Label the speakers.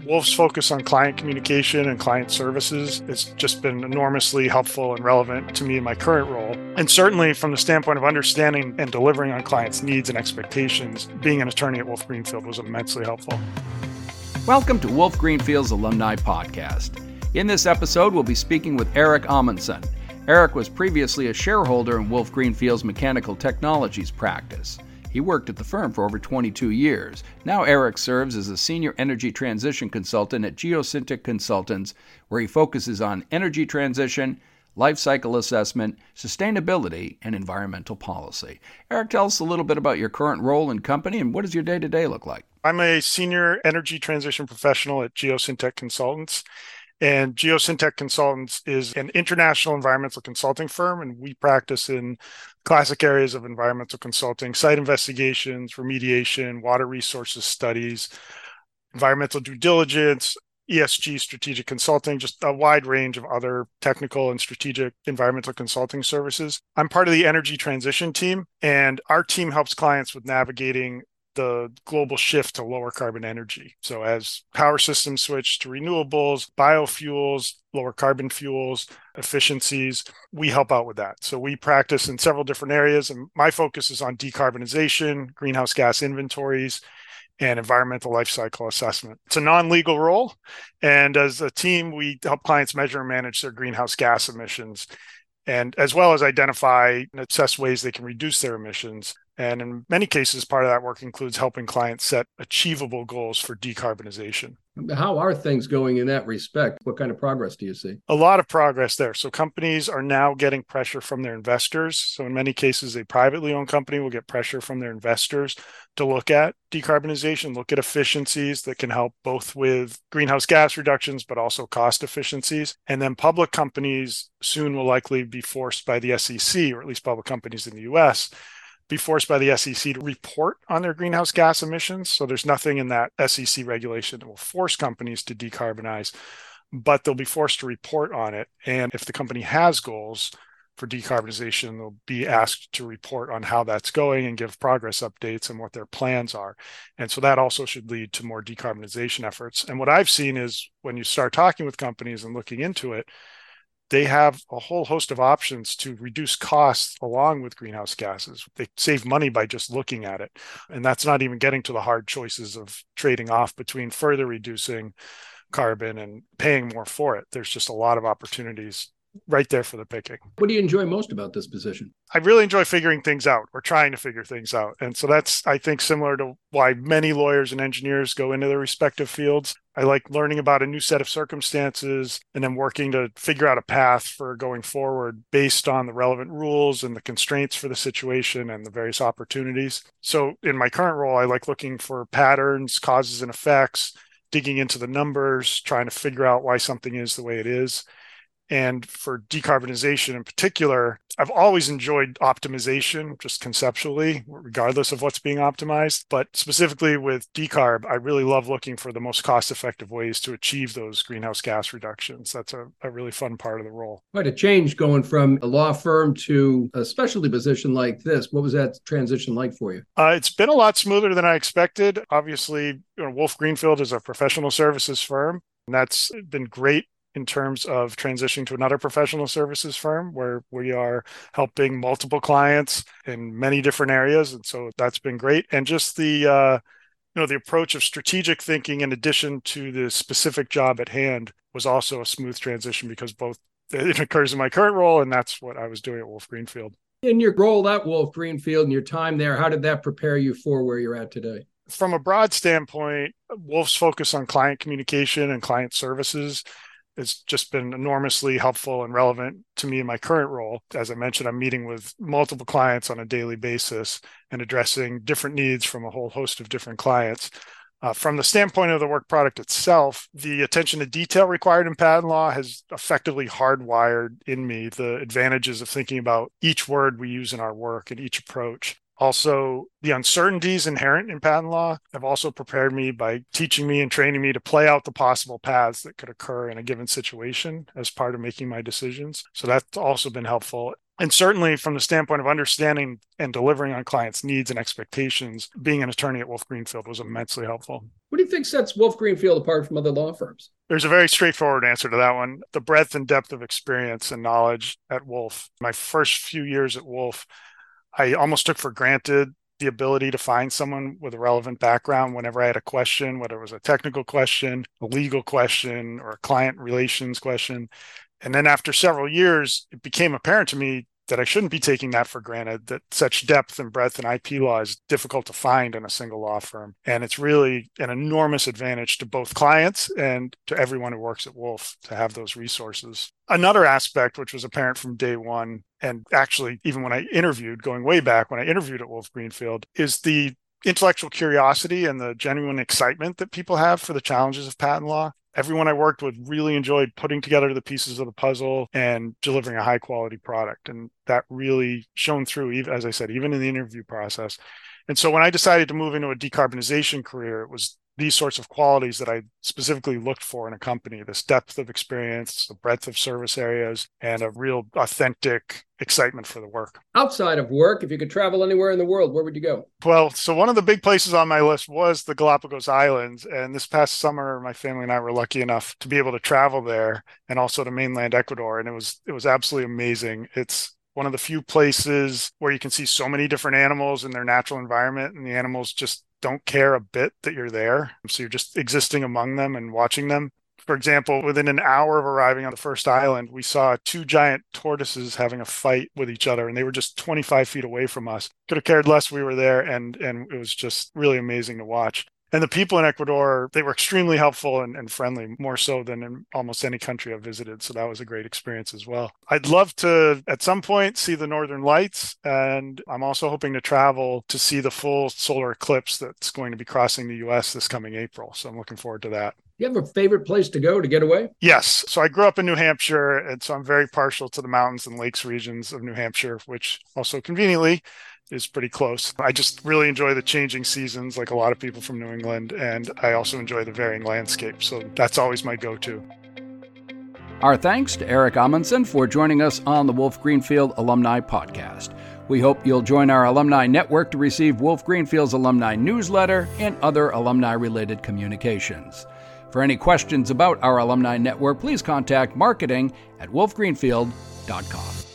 Speaker 1: Wolf's focus on client communication and client services has just been enormously helpful and relevant to me in my current role. And certainly from the standpoint of understanding and delivering on clients' needs and expectations, being an attorney at Wolf Greenfield was immensely helpful.
Speaker 2: Welcome to Wolf Greenfield's Alumni Podcast. In this episode, we'll be speaking with Eric Amundsen. Eric was previously a shareholder in Wolf Greenfield's mechanical technologies practice. He worked at the firm for over 22 years. Now Eric serves as a senior energy transition consultant at Geosyntec Consultants, where he focuses on energy transition, life cycle assessment, sustainability, and environmental policy. Eric, tell us a little bit about your current role and company, and what does your day-to-day look like?
Speaker 1: I'm a senior energy transition professional at Geosyntec Consultants. And Geosyntec Consultants is an international environmental consulting firm, and we practice in classic areas of environmental consulting: site investigations, remediation, water resources studies, environmental due diligence, ESG strategic consulting, just a wide range of other technical and strategic environmental consulting services. I'm part of the energy transition team, and our team helps clients with navigating the global shift to lower carbon energy. So as power systems switch to renewables, biofuels, lower carbon fuels, efficiencies, we help out with that. So we practice in several different areas, and my focus is on decarbonization, greenhouse gas inventories, and environmental life cycle assessment. It's a non-legal role, and as a team, we help clients measure and manage their greenhouse gas emissions, and as well as identify and assess ways they can reduce their emissions. And in many cases, part of that work includes helping clients set achievable goals for decarbonization.
Speaker 3: How are things going in that respect? What kind of progress do you see?
Speaker 1: A lot of progress there. So companies are now getting pressure from their investors. So in many cases, a privately owned company will get pressure from their investors to look at decarbonization, look at efficiencies that can help both with greenhouse gas reductions, but also cost efficiencies. And then public companies soon will likely be forced by the SEC, or at least public companies in the US, be forced by the SEC to report on their greenhouse gas emissions. So there's nothing in that SEC regulation that will force companies to decarbonize, but they'll be forced to report on it. And if the company has goals for decarbonization, they'll be asked to report on how that's going and give progress updates and what their plans are. And so that also should lead to more decarbonization efforts. And what I've seen is when you start talking with companies and looking into it, they have a whole host of options to reduce costs along with greenhouse gases. They save money by just looking at it. And that's not even getting to the hard choices of trading off between further reducing carbon and paying more for it. There's just a lot of opportunities right there for the picking.
Speaker 3: What do you enjoy most about this position?
Speaker 1: I really enjoy figuring things out, or trying to figure things out. And so that's, I think, similar to why many lawyers and engineers go into their respective fields. I like learning about a new set of circumstances and then working to figure out a path for going forward based on the relevant rules and the constraints for the situation and the various opportunities. So in my current role, I like looking for patterns, causes and effects, digging into the numbers, trying to figure out why something is the way it is. And for decarbonization in particular, I've always enjoyed optimization, just conceptually, regardless of what's being optimized. But specifically with decarb, I really love looking for the most cost-effective ways to achieve those greenhouse gas reductions. That's a really fun part of the role.
Speaker 3: Quite a change going from a law firm to a specialty position like this. What was that transition like for you?
Speaker 1: It's been a lot smoother than I expected. Obviously, Wolf Greenfield is a professional services firm, and that's been great in terms of transitioning to another professional services firm where we are helping multiple clients in many different areas. And so that's been great. And just the approach of strategic thinking in addition to the specific job at hand was also a smooth transition because both it occurs in my current role and that's what I was doing at Wolf Greenfield.
Speaker 3: In your role at Wolf Greenfield and your time there, how did that prepare you for where you're at today?
Speaker 1: From a broad standpoint, Wolf's focus on client communication and client services it's just been enormously helpful and relevant to me in my current role. As I mentioned, I'm meeting with multiple clients on a daily basis and addressing different needs from a whole host of different clients. From the standpoint of the work product itself, the attention to detail required in patent law has effectively hardwired in me the advantages of thinking about each word we use in our work and each approach. Also, the uncertainties inherent in patent law have also prepared me by teaching me and training me to play out the possible paths that could occur in a given situation as part of making my decisions. So that's also been helpful. And certainly from the standpoint of understanding and delivering on clients' needs and expectations, being an attorney at Wolf Greenfield was immensely helpful.
Speaker 3: What do you think sets Wolf Greenfield apart from other law firms?
Speaker 1: There's a very straightforward answer to that one. The breadth and depth of experience and knowledge at Wolf. My first few years at Wolf, I almost took for granted the ability to find someone with a relevant background whenever I had a question, whether it was a technical question, a legal question, or a client relations question. And then after several years, it became apparent to me that I shouldn't be taking that for granted, that such depth and breadth in IP law is difficult to find in a single law firm. And it's really an enormous advantage to both clients and to everyone who works at Wolf to have those resources. Another aspect, which was apparent from day one, and actually even when I interviewed, going way back when I interviewed at Wolf Greenfield, is the intellectual curiosity and the genuine excitement that people have for the challenges of patent law. Everyone I worked with really enjoyed putting together the pieces of the puzzle and delivering a high quality product. And that really shone through, even, as I said, even in the interview process. And so when I decided to move into a decarbonization career, it was these sorts of qualities that I specifically looked for in a company: this depth of experience, the breadth of service areas, and a real authentic excitement for the work.
Speaker 3: Outside of work, if you could travel anywhere in the world, where would you go?
Speaker 1: Well, so one of the big places on my list was the Galapagos Islands. And this past summer, my family and I were lucky enough to be able to travel there, and also to mainland Ecuador. And it was absolutely amazing. It's one of the few places where you can see so many different animals in their natural environment, and the animals just don't care a bit that you're there. So you're just existing among them and watching them. For example, within an hour of arriving on the first island, we saw two giant tortoises having a fight with each other, and they were just 25 feet away from us. Could have cared less we were there, and it was just really amazing to watch. And the people in Ecuador, they were extremely helpful and friendly, more so than in almost any country I've visited. So that was a great experience as well. I'd love to, at some point, see the Northern Lights. And I'm also hoping to travel to see the full solar eclipse that's going to be crossing the U.S. this coming April. So I'm looking forward to that.
Speaker 3: Do you have a favorite place to go to get away?
Speaker 1: Yes. So I grew up in New Hampshire, and so I'm very partial to the mountains and lakes regions of New Hampshire, which also conveniently is pretty close. I just really enjoy the changing seasons, like a lot of people from New England, and I also enjoy the varying landscape. So that's always my go-to.
Speaker 2: Our thanks to Eric Amundsen for joining us on the Wolf Greenfield Alumni Podcast. We hope you'll join our alumni network to receive Wolf Greenfield's alumni newsletter and other alumni-related communications. For any questions about our alumni network, please contact marketing@wolfgreenfield.com.